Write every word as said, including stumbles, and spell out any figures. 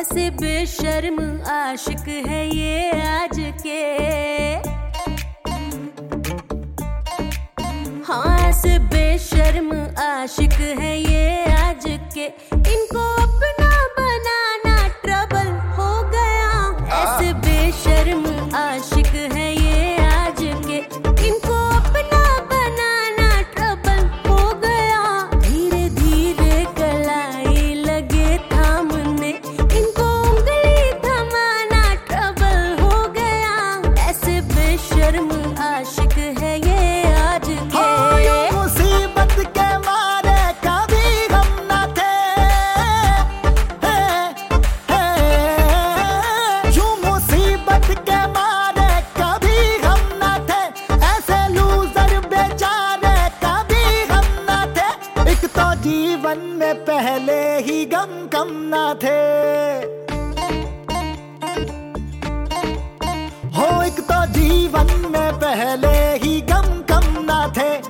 ऐसे बेशर्म आशिक है ये आज के, हाँ ऐसे बेशर्म आशिक है ये आज के। इनको अपना बनाना ट्रबल हो गया, ऐसे बेशर्म आशिक है ये आज के। इनको अपना बनाना ट्रबल हो गया, धीरे धीरे कलाई लगे थामने। इनको उंगली थमाना ट्रबल हो गया, ऐसे बेशर्म आशिक है ये आज के। मुसीबत के मारे कभी हम न थे, यूं मुसीबत के मारे कभी हम न थे, ऐसे लूजर बेचारे कभी हम न थे। एक तो जीवन में पहले ही गम कम न थे, हो एक तो जीवन में पहले ही गम कम न थे।